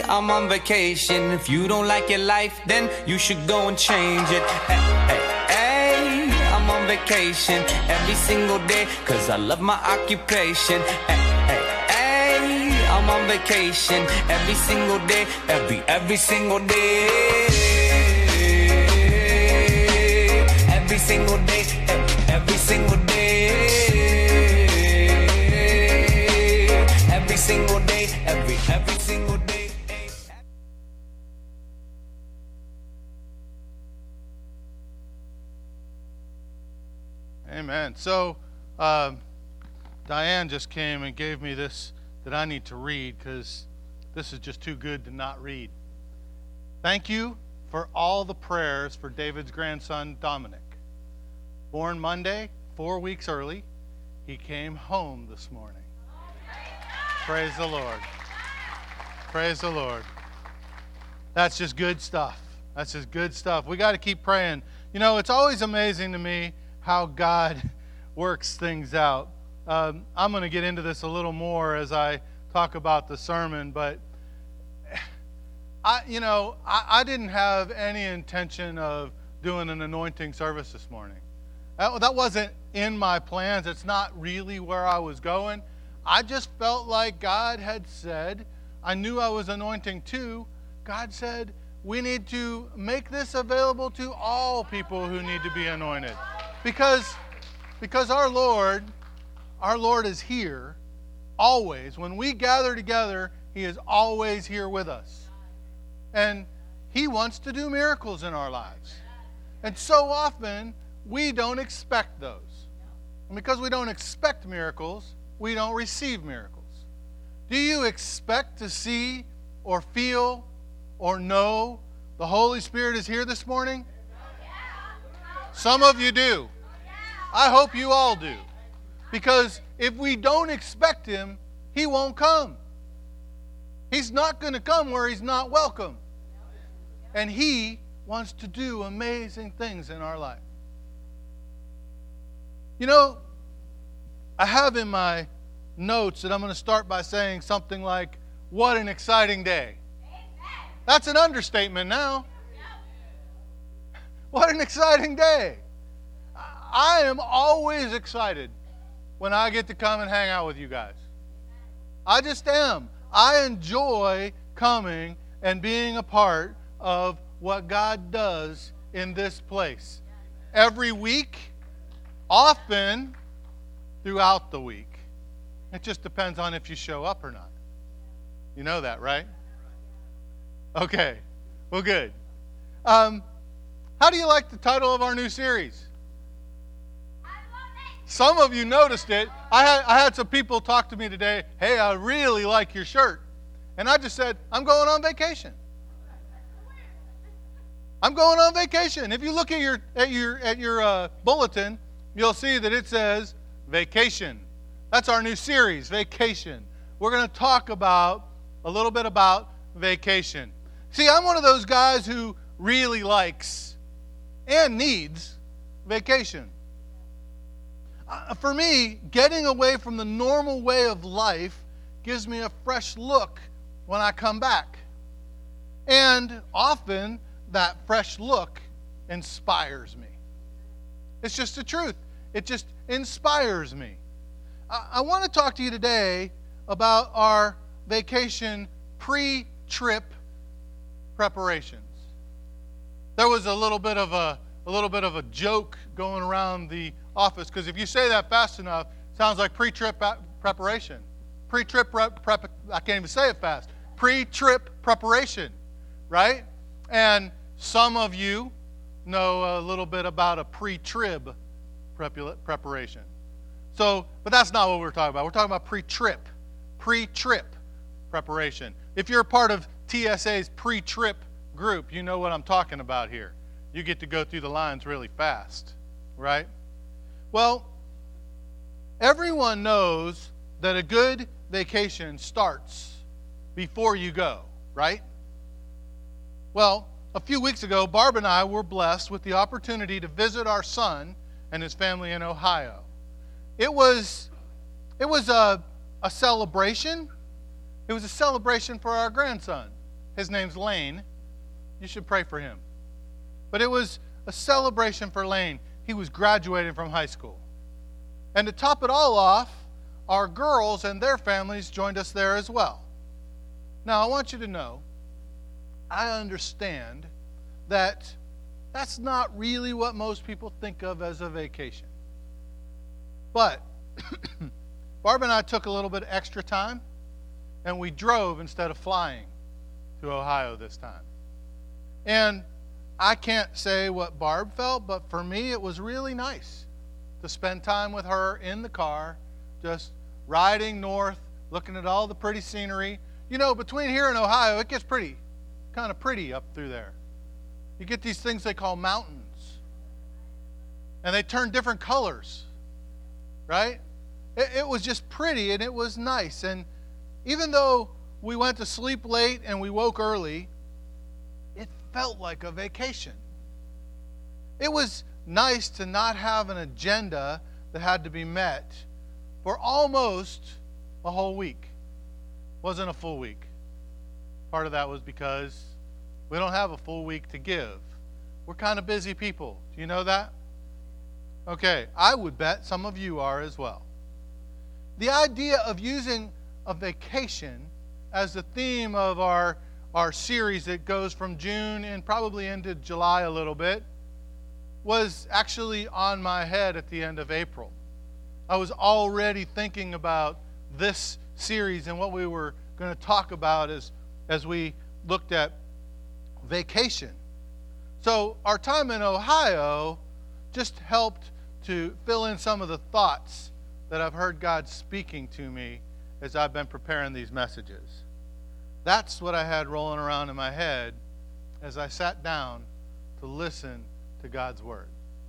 I'm on vacation. If you don't like your life, then you should go and change it. Hey, hey, hey, I'm on vacation every single day, 'cause I love my occupation. Hey, hey, hey, I'm on vacation every single day, every single day. Every single day, every single day. Every single day, every single day. Amen. So, Diane just came and gave me this that I need to read, because this is just too good to not read. Thank you for all the prayers for David's grandson, Dominic. Born Monday, 4 weeks early, he came home this morning. Praise the Lord. Praise the Lord. That's just good stuff. That's just good stuff. We got to keep praying. You know, it's always amazing to me how God works things out. I'm going to get into this a little more as I talk about the sermon, but I didn't have any intention of doing an anointing service this morning. That wasn't in my plans. It's not really where I was going. I just felt like God had said, I knew I was anointing too. God said, we need to make this available to all people who need to be anointed. Because our Lord is here always. When we gather together, He is always here with us. And He wants to do miracles in our lives. And so often, we don't expect those. And because we don't expect miracles, we don't receive miracles. Do you expect to see or feel or know the Holy Spirit is here this morning? Some of you do. I hope you all do. Because if we don't expect Him, He won't come. He's not going to come where He's not welcome. And He wants to do amazing things in our life. You know, I have in my notes that I'm going to start by saying something like, what an exciting day. That's an understatement now. What an exciting day. I am always excited when I get to come and hang out with you guys. I just am. I enjoy coming and being a part of what God does in this place. Every week, often throughout the week. It just depends on if you show up or not. You know that, right? Okay. Well, good. How do you like the title of our new series? Some of you noticed it. I had some people talk to me today, hey, I really like your shirt. And I just said, I'm going on vacation. I'm going on vacation. If you look at your bulletin, you'll see that it says vacation. That's our new series, Vacation. We're going to talk about a little bit about vacation. See, I'm one of those guys who really likes and needs vacation. For me, getting away from the normal way of life gives me a fresh look when I come back. And often, that fresh look inspires me. It's just the truth. It just inspires me. I want to talk to you today about our vacation pre-trip preparations. There was a little bit of a joke going around the office, because if you say that fast enough, it sounds like pre-trip preparation. Pre-trip prep, I can't even say it fast. Pre-trip preparation, right? And some of you know a little bit about a pre-trib preparation. So, but that's not what we're talking about. We're talking about pre-trip preparation. If you're a part of TSA's pre-trip group, you know what I'm talking about here. You get to go through the lines really fast, right? Well, everyone knows that a good vacation starts before you go, right? Well, a few weeks ago, Barb and I were blessed with the opportunity to visit our son and his family in Ohio. It was a celebration. It was a celebration for our grandson. His name's Lane. You should pray for him. But it was a celebration for Lane. He was graduating from high school. And to top it all off, our girls and their families joined us there as well. Now, I want you to know, I understand that that's not really what most people think of as a vacation. But Barb and I took a little bit extra time, and we drove instead of flying to Ohio this time. And I can't say what Barb felt, but for me it was really nice to spend time with her in the car, just riding north, looking at all the pretty scenery. You know, between here and Ohio, it gets kind of pretty up through there. You get these things they call mountains, and they turn different colors, right? It was just pretty, and it was nice. And even though we went to sleep late and we woke early, it felt like a vacation. It was nice to not have an agenda that had to be met for almost a whole week. Wasn't a full week. Part of that was because we don't have a full week to give. We're kind of busy people. Do you know that? Okay, I would bet some of you are as well. The idea of using a vacation as the theme of our series that goes from June and probably into July a little bit was actually on my head at the end of April. I was already thinking about this series and what we were going to talk about as we looked at vacation. So our time in Ohio just helped to fill in some of the thoughts that I've heard God speaking to me as I've been preparing these messages. That's what I had rolling around in my head as I sat down to listen to God's Word.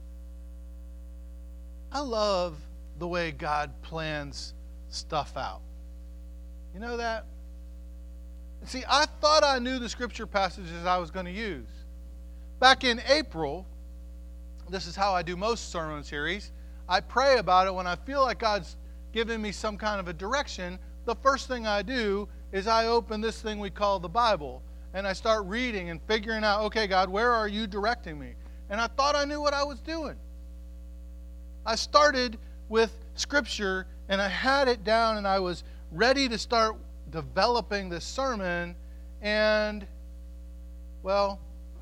I love the way God plans stuff out. You know that? See, I thought I knew the scripture passages I was going to use. Back in April, this is how I do most sermon series. I pray about it when I feel like God's giving me some kind of a direction. The first thing I do is I open this thing we call the Bible, and I start reading and figuring out, okay, God, where are you directing me? And I thought I knew what I was doing. I started with Scripture, and I had it down, and I was ready to start developing this sermon, and, well,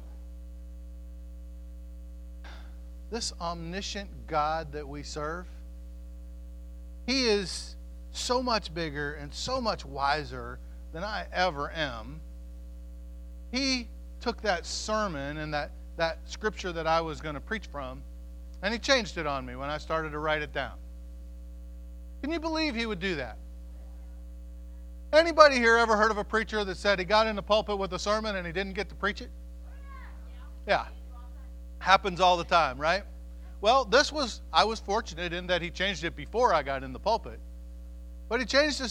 this omniscient God that we serve, He is so much bigger and so much wiser than I ever am. He took that sermon and that scripture that I was going to preach from, and He changed it on me when I started to write it down. Can you believe He would do that? Anybody here ever heard of a preacher that said he got in the pulpit with a sermon and he didn't get to preach it? Yeah. Happens all the time, right? Well, I was fortunate in that He changed it before I got in the pulpit. But He changed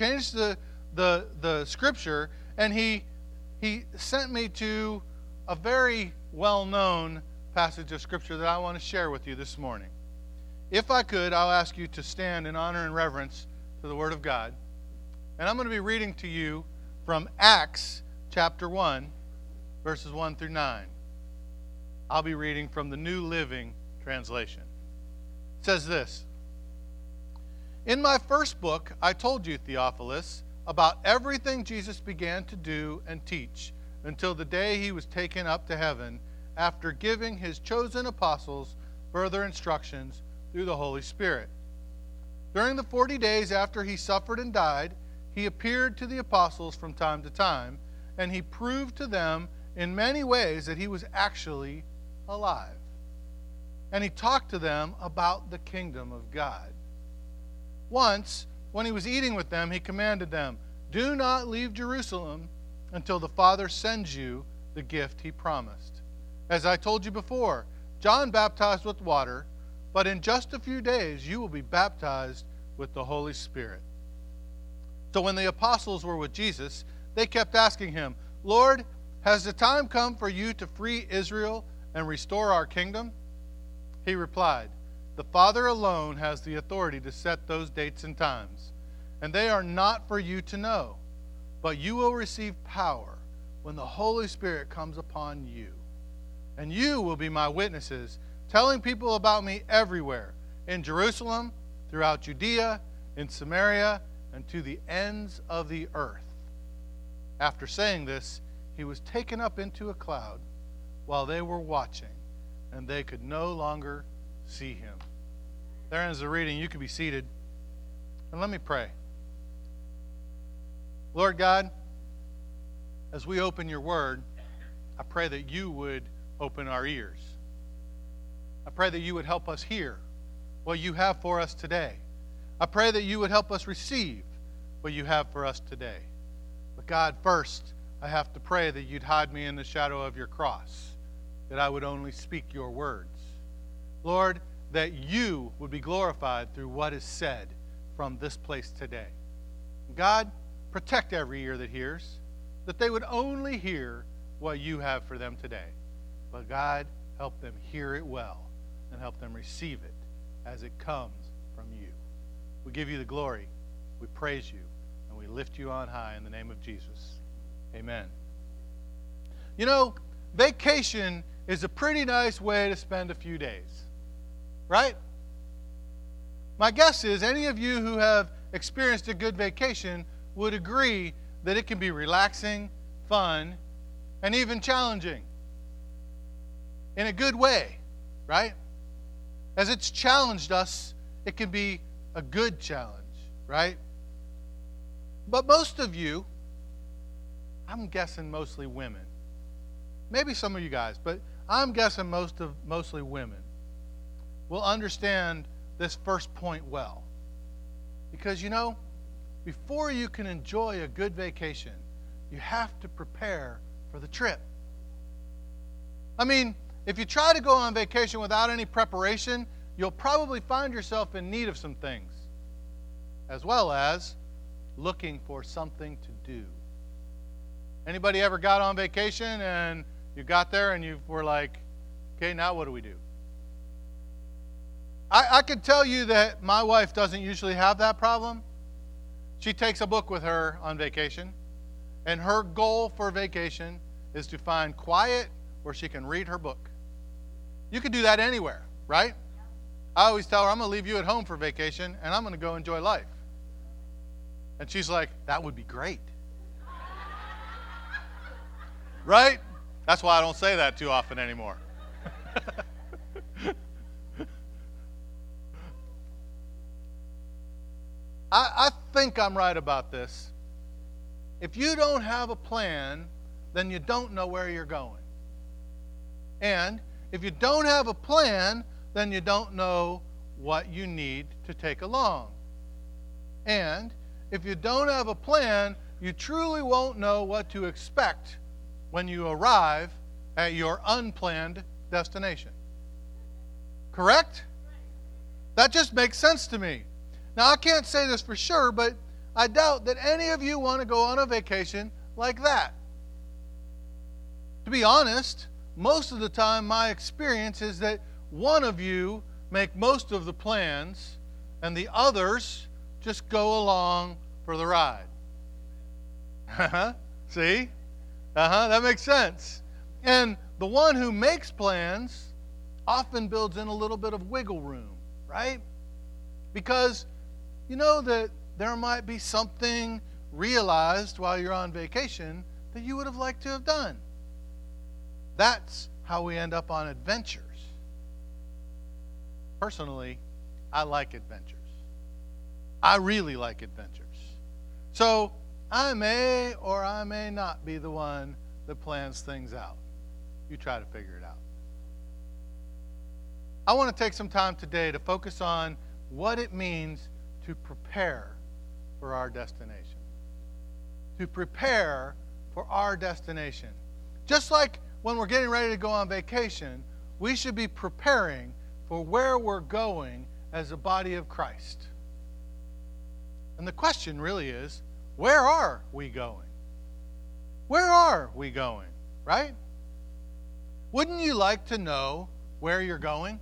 the scripture, and He sent me to a very well-known passage of scripture that I want to share with you this morning. If I could, I'll ask you to stand in honor and reverence to the Word of God. And I'm going to be reading to you from Acts chapter 1, verses 1 through 9. I'll be reading from the New Living Translation. It says this: In my first book, I told you, Theophilus, about everything Jesus began to do and teach until the day He was taken up to heaven, after giving His chosen apostles further instructions through the Holy Spirit. During the 40 days after He suffered and died, He appeared to the apostles from time to time, and He proved to them in many ways that He was actually alive. And He talked to them about the kingdom of God. Once, when He was eating with them, He commanded them, "Do not leave Jerusalem until the Father sends you the gift He promised. As I told you before, John baptized with water, but in just a few days you will be baptized with the Holy Spirit." So when the apostles were with Jesus, they kept asking Him, "Lord, has the time come for you to free Israel and restore our kingdom?" He replied, "The Father alone has the authority to set those dates and times, and they are not for you to know. But you will receive power when the Holy Spirit comes upon you. And you will be my witnesses, telling people about me everywhere, in Jerusalem, throughout Judea, in Samaria, and to the ends of the earth." After saying this, he was taken up into a cloud while they were watching, and they could no longer see him. There ends the reading. You can be seated. And let me pray. Lord God, as we open your word, I pray that you would open our ears. I pray that you would help us hear what you have for us today. I pray that you would help us receive what you have for us today. But God, first, I have to pray that you'd hide me in the shadow of your cross, that I would only speak your words. Lord, that you would be glorified through what is said from this place today. God, protect every ear that hears, that they would only hear what you have for them today. But God, help them hear it well and help them receive it as it comes from you. We give you the glory, we praise you, and we lift you on high in the name of Jesus. Amen. You know, vacation is a pretty nice way to spend a few days, right? My guess is any of you who have experienced a good vacation would agree that it can be relaxing, fun, and even challenging. In a good way, right? As it's challenged us, it can be a good challenge, right? But most of you, I'm guessing mostly women, maybe some of you guys, but I'm guessing mostly women will understand this first point well. Because, you know, before you can enjoy a good vacation, you have to prepare for the trip. I mean, if you try to go on vacation without any preparation, you'll probably find yourself in need of some things, as well as looking for something to do. Anybody ever got on vacation and you got there and you were like, okay, now what do we do? I can tell you that my wife doesn't usually have that problem. She takes a book with her on vacation, and her goal for vacation is to find quiet where she can read her book. You can do that anywhere, right? I always tell her, I'm going to leave you at home for vacation, and I'm going to go enjoy life. And she's like, that would be great. Right? That's why I don't say that too often anymore. I think I'm right about this. If you don't have a plan, then you don't know where you're going. And if you don't have a plan, then you don't know what you need to take along. And if you don't have a plan, you truly won't know what to expect when you arrive at your unplanned destination. Correct? That just makes sense to me. Now, I can't say this for sure, but I doubt that any of you want to go on a vacation like that. To be honest, most of the time my experience is that one of you make most of the plans and the others just go along for the ride. See? That makes sense. And the one who makes plans often builds in a little bit of wiggle room, right? Because you know that there might be something realized while you're on vacation that you would have liked to have done. That's how we end up on adventures. Personally, I like adventures. I really like adventures. So I may or I may not be the one that plans things out. You try to figure it out. I want to take some time today to focus on what it means to prepare for our destination. To prepare for our destination. Just like when we're getting ready to go on vacation, we should be preparing for where we're going as a body of Christ. And the question really is, where are we going? Where are we going, right? Wouldn't you like to know where you're going?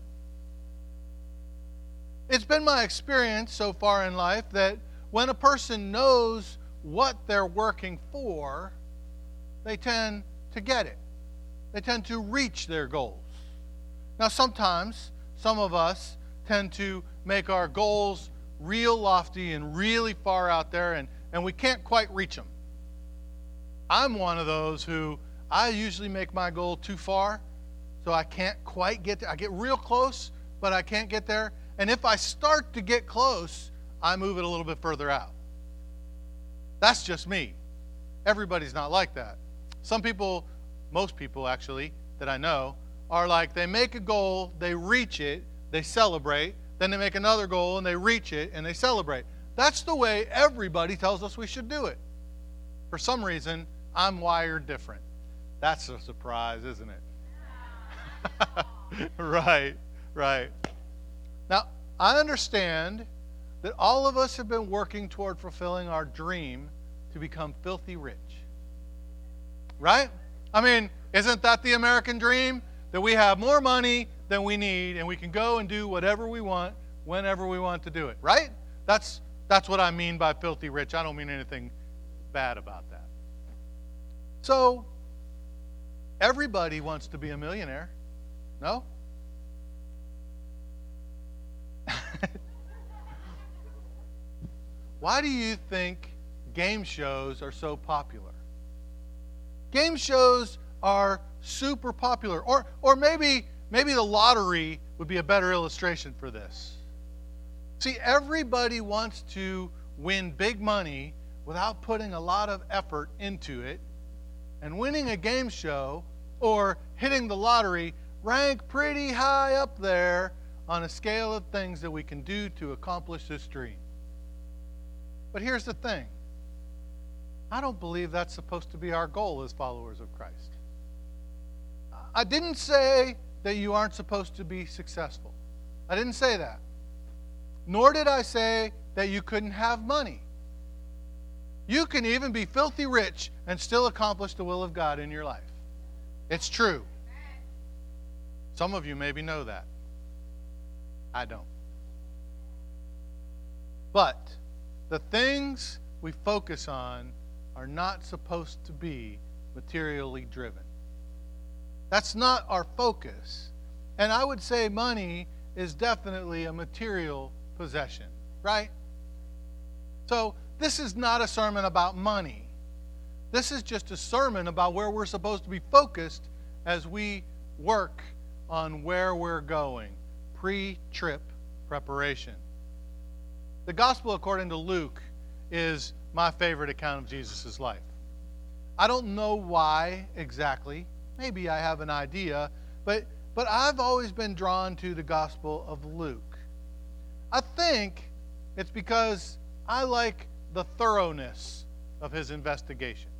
It's been my experience so far in life that when a person knows what they're working for, they tend to get it. They tend to reach their goals. Now, sometimes some of us tend to make our goals real lofty and really far out there, and we can't quite reach them. I'm one of those who I usually make my goal too far, so I can't quite get there. I get real close, but I can't get there. And if I start to get close, I move it a little bit further out. That's just me. Everybody's not like that. Some people, most people actually, that I know, are like they make a goal, they reach it, they celebrate, then they make another goal and they reach it and they celebrate. That's the way everybody tells us we should do it. For some reason, I'm wired different. That's a surprise, isn't it? Right. Now, I understand that all of us have been working toward fulfilling our dream to become filthy rich. Right? I mean, isn't that the American dream? That we have more money than we need and we can go and do whatever we want whenever we want to do it. Right? That's what I mean by filthy rich. I don't mean anything bad about that. So, everybody wants to be a millionaire. No? Why do you think game shows are so popular? Game shows are super popular. Or maybe the lottery would be a better illustration for this. See, everybody wants to win big money without putting a lot of effort into it. And winning a game show or hitting the lottery rank pretty high up there on a scale of things that we can do to accomplish this dream. But here's the thing. I don't believe that's supposed to be our goal as followers of Christ. I didn't say that you aren't supposed to be successful. I didn't say that. Nor did I say that you couldn't have money. You can even be filthy rich and still accomplish the will of God in your life. It's true. Some of you maybe know that. I don't. But the things we focus on are not supposed to be materially driven. That's not our focus. And I would say money is definitely a material possession, right? So this is not a sermon about money. This is just a sermon about where we're supposed to be focused as we work on where we're going. Pre-trip preparation. The Gospel according to Luke is my favorite account of Jesus' life. I don't know why exactly. Maybe I have an idea, but I've always been drawn to the Gospel of Luke. I think it's because I like the thoroughness of his investigation.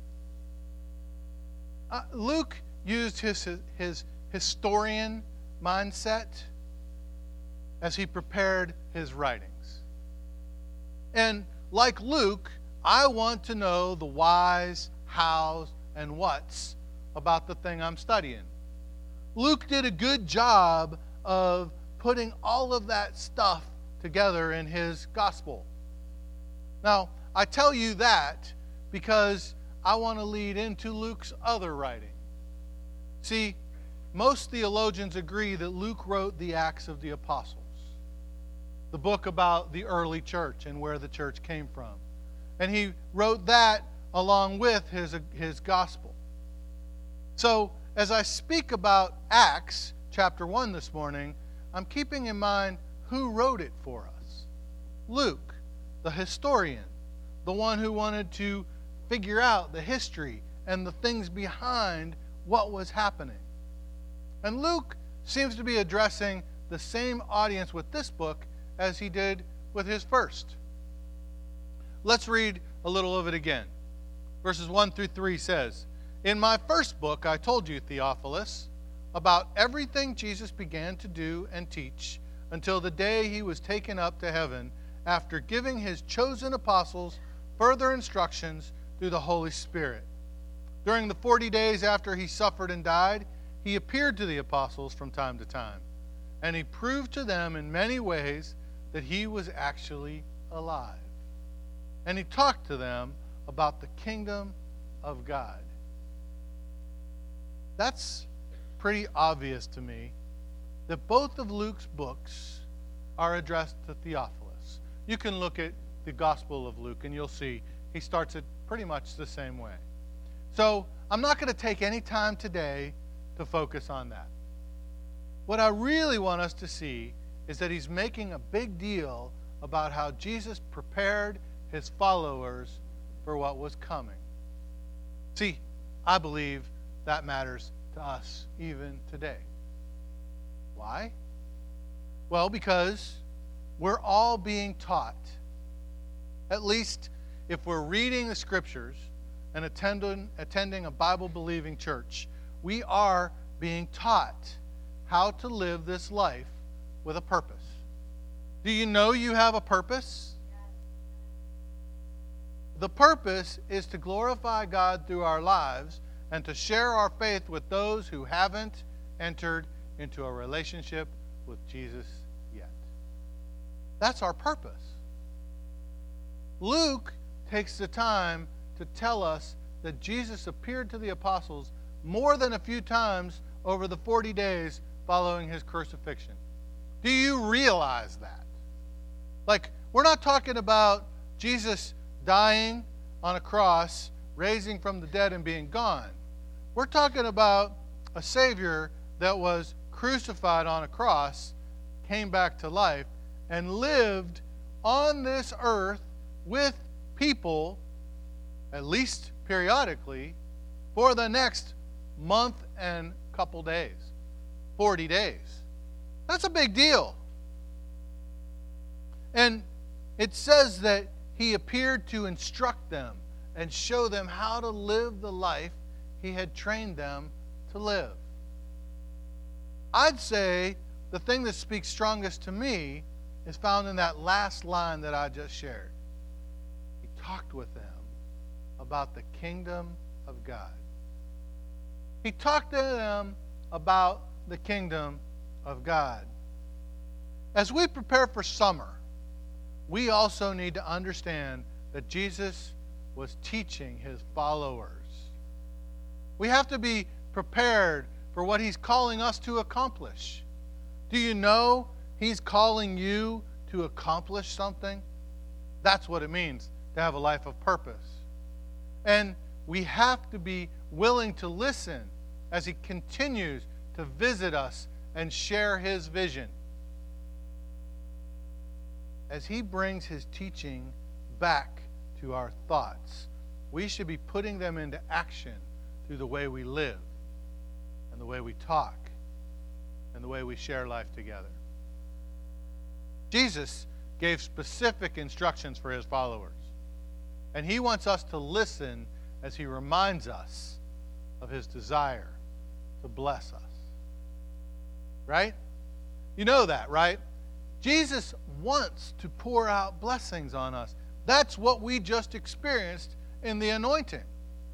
Luke used his historian mindset as he prepared his writings. And like Luke, I want to know the whys, hows, and whats about the thing I'm studying. Luke did a good job of putting all of that stuff together in his gospel. Now, I tell you that because I want to lead into Luke's other writing. See, most theologians agree that Luke wrote the Acts of the Apostles, the book about the early church and where the church came from. And he wrote that along with his gospel. So, as I speak about Acts chapter 1 this morning, I'm keeping in mind who wrote it for us. Luke, the historian, the one who wanted to figure out the history and the things behind what was happening. And Luke seems to be addressing the same audience with this book as he did with his first. Let's read a little of it again. Verses 1 through 3 says, "In my first book I told you, Theophilus, about everything Jesus began to do and teach until the day he was taken up to heaven, after giving his chosen apostles further instructions through the Holy Spirit. During the 40 days after he suffered and died, he appeared to the apostles from time to time, and he proved to them in many ways that he was actually alive. And he talked to them about the kingdom of God." that's pretty obvious to me that both of Luke's books are addressed to Theophilus. You can look at the Gospel of Luke and you'll see he starts it pretty much the same way. So I'm not going to take any time today to focus on that. What I really want us to see is that he's making a big deal about how Jesus prepared his followers for what was coming. See, I believe that matters to us even today. Why? Well, because we're all being taught, at least if we're reading the Scriptures and attending a Bible-believing church, we are being taught how to live this life with a purpose. Do you know you have a purpose? The purpose is to glorify God through our lives and to share our faith with those who haven't entered into a relationship with Jesus yet. That's our purpose. Luke takes the time to tell us that Jesus appeared to the apostles more than a few times over the 40 days following his crucifixion. Do you realize that? Like, we're not talking about Jesus dying on a cross, raising from the dead, and being gone. We're talking about a Savior that was crucified on a cross, came back to life, and lived on this earth with people, at least periodically, for the next month and couple days, 40 days. That's a big deal. And it says that he appeared to instruct them and show them how to live the life he had trained them to live. I'd say the thing that speaks strongest to me is found in that last line that I just shared. He talked with them about the kingdom of God. He talked to them about the kingdom of God. As we prepare for summer, we also need to understand that Jesus was teaching his followers. We have to be prepared for what he's calling us to accomplish. Do you know he's calling you to accomplish something? That's what it means to have a life of purpose. And we have to be willing to listen as he continues to visit us and share his vision. As he brings his teaching back to our thoughts, we should be putting them into action through the way we live and the way we talk and the way we share life together. Jesus gave specific instructions for his followers, and he wants us to listen as he reminds us of his desire to bless us. Right? You know that, right? Jesus wants to pour out blessings on us. That's what we just experienced in the anointing.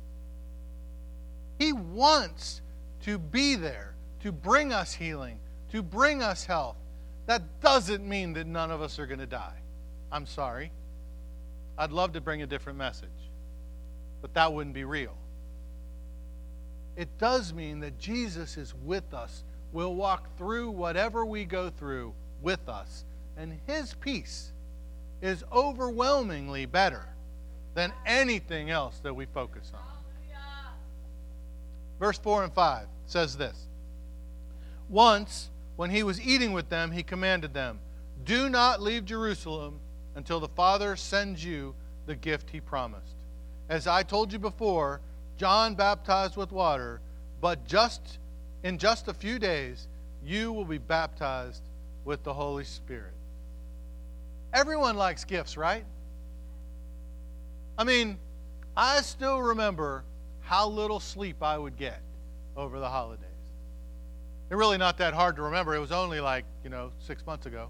He wants to be there to bring us healing, to bring us health. That doesn't mean that none of us are going to die. I'm sorry. I'd love to bring a different message, but that wouldn't be real. It does mean that Jesus is with us, will walk through whatever we go through with us, and his peace is overwhelmingly better than anything else that we focus on. Verse 4 and 5 says this: Once, when he was eating with them, he commanded them, "Do not leave Jerusalem until the Father sends you the gift he promised. As I told you before, John baptized with water, but in just a few days, you will be baptized with the Holy Spirit." Everyone likes gifts, right? I mean, I still remember how little sleep I would get over the holidays. It's really not that hard to remember. It was only 6 months ago.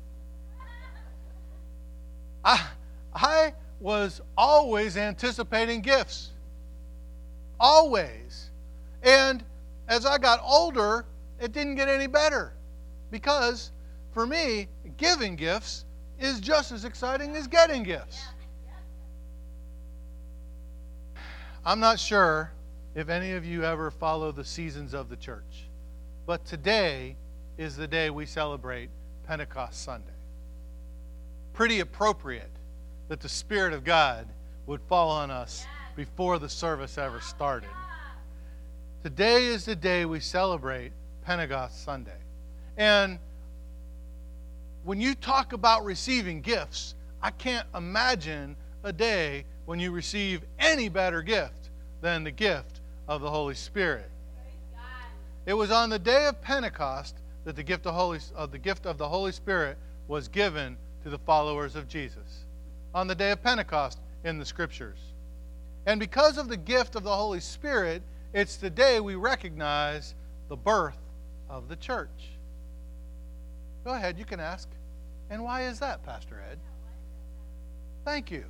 I was always anticipating gifts. Always. And as I got older, it didn't get any better. Because for me, giving gifts is just as exciting as getting gifts. I'm not sure if any of you ever follow the seasons of the church. But today is the day we celebrate Pentecost Sunday. Pretty appropriate that the Spirit of God would fall on us before the service ever started. Today is the day we celebrate Pentecost Sunday. And when you talk about receiving gifts, I can't imagine a day when you receive any better gift than the gift of the Holy Spirit. It was on the day of Pentecost that the gift of the Holy Spirit was given to the followers of Jesus. On the day of Pentecost in the Scriptures. And because of the gift of the Holy Spirit, it's the day we recognize the birth of the church. Go ahead, you can ask. And why is that, Pastor Ed? Thank you.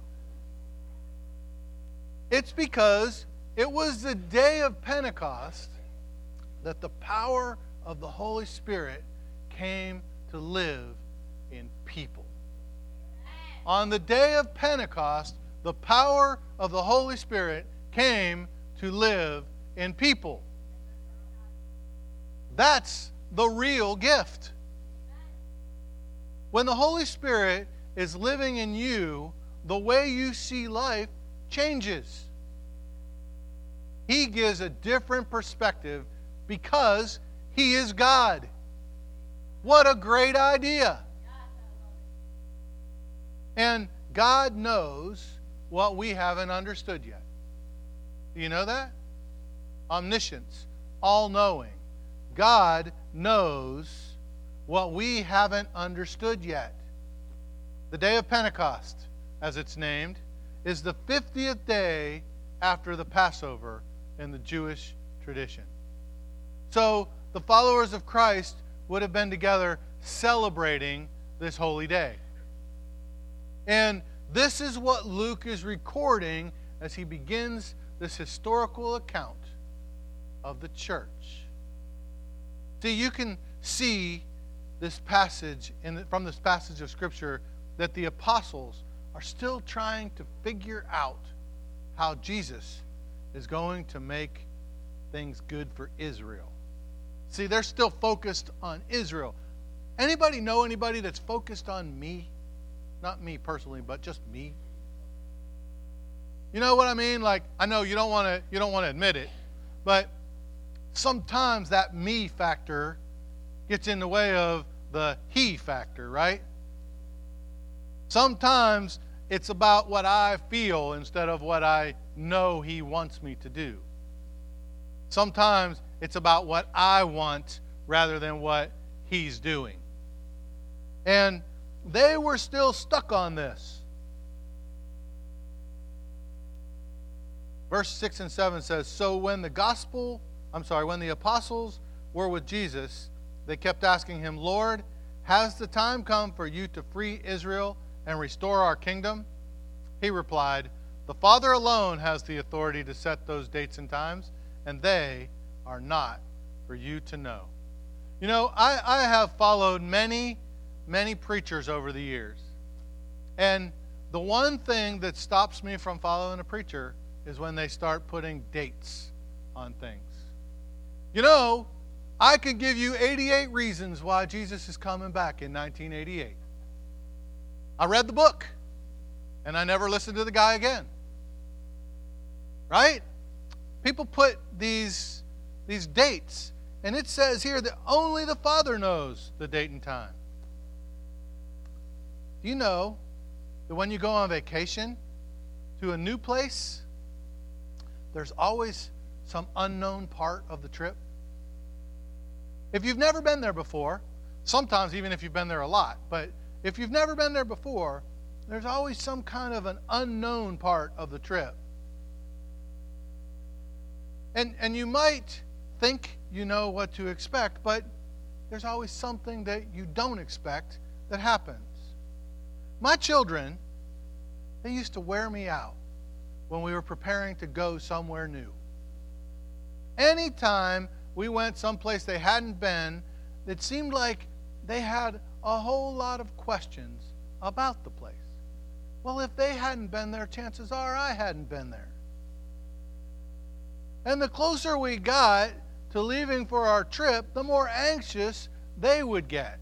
It's because it was the day of Pentecost that the power of the Holy Spirit came to live in people. On the day of Pentecost, the power of the Holy Spirit came to live in people. That's the real gift. When the Holy Spirit is living in you, the way you see life changes. He gives a different perspective because He is God. What a great idea. And God knows what we haven't understood yet. Do you know that? Omniscience, all-knowing. God knows what we haven't understood yet. The day of Pentecost, as it's named, is the 50th day after the Passover in the Jewish tradition. So the followers of Christ would have been together celebrating this holy day. And this is what Luke is recording as he begins this historical account of the church. See, you can see this passage from this passage of Scripture that the apostles are still trying to figure out how Jesus is going to make things good for Israel. See, they're still focused on Israel. Anybody know anybody that's focused on me? Not me personally, but just me. You know what I mean? Like, I know you don't want to admit it, but sometimes that me factor gets in the way of the he factor, right? Sometimes it's about what I feel instead of what I know He wants me to do. Sometimes it's about what I want rather than what He's doing. And they were still stuck on this. Verse 6 and 7 says, So when the apostles were with Jesus, they kept asking Him, Lord, has the time come for you to free Israel and restore our kingdom? He replied, The Father alone has the authority to set those dates and times, and they are not for you to know. You know, I have followed many preachers over the years. And the one thing that stops me from following a preacher is when they start putting dates on things. You know, I could give you 88 reasons why Jesus is coming back in 1988. I read the book, and I never listened to the guy again. Right? People put these dates, and it says here that only the Father knows the date and time. Do you know that when you go on vacation to a new place, there's always some unknown part of the trip? If you've never been there before, sometimes even if you've been there a lot, but if you've never been there before, there's always some kind of an unknown part of the trip. And you might think you know what to expect, but there's always something that you don't expect that happens. My children, they used to wear me out when we were preparing to go somewhere new. Anytime we went someplace they hadn't been, it seemed like they had a whole lot of questions about the place. Well, if they hadn't been there, chances are I hadn't been there. And the closer we got to leaving for our trip, the more anxious they would get.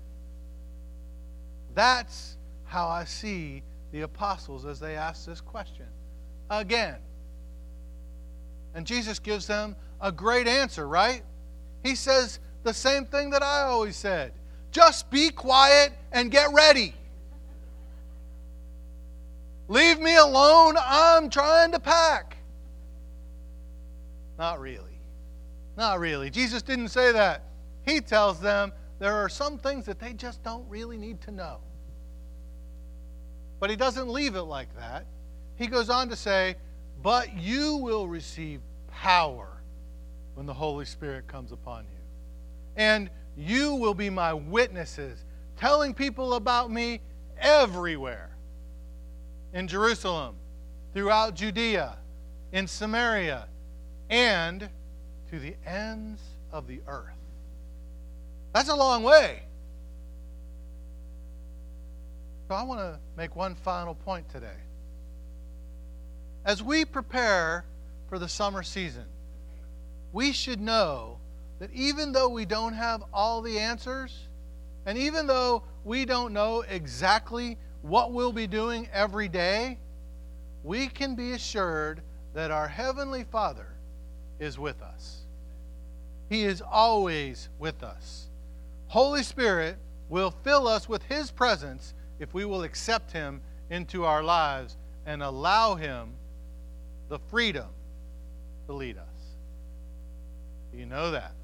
That's how I see the apostles as they ask this question again. And Jesus gives them a great answer, right? He says the same thing that I always said. Just be quiet and get ready. Leave me alone. I'm trying to pack. Not really. Not really. Jesus didn't say that. He tells them there are some things that they just don't really need to know. But he doesn't leave it like that. He goes on to say, but you will receive power when the Holy Spirit comes upon you. And you will be my witnesses, telling people about me everywhere. In Jerusalem, throughout Judea, in Samaria, and to the ends of the earth. That's a long way. So I want to make one final point today. As we prepare for the summer season, we should know that even though we don't have all the answers, and even though we don't know exactly what we'll be doing every day, we can be assured that our Heavenly Father is with us. He is always with us. Holy Spirit will fill us with His presence if we will accept Him into our lives and allow Him the freedom to lead us. Do you know that?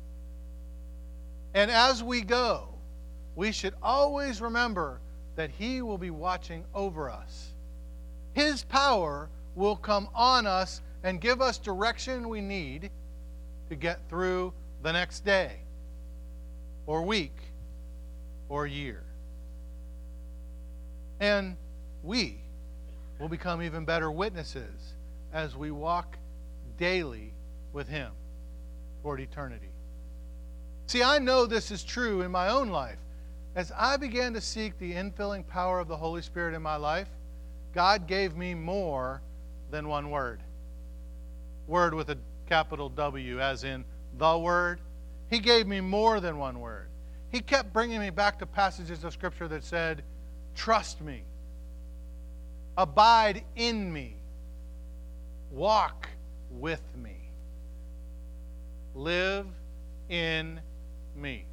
And as we go, we should always remember that He will be watching over us. His power will come on us and give us direction we need to get through the next day, or week, or year. And we will become even better witnesses as we walk daily with Him toward eternity. See, I know this is true in my own life. As I began to seek the infilling power of the Holy Spirit in my life, God gave me more than one word. Word with a capital W, as in the Word. He gave me more than one word. He kept bringing me back to passages of Scripture that said, trust me, abide in me, walk with me, live in me.